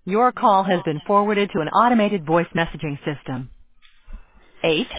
Your call has been forwarded to an automated voice messaging system. 8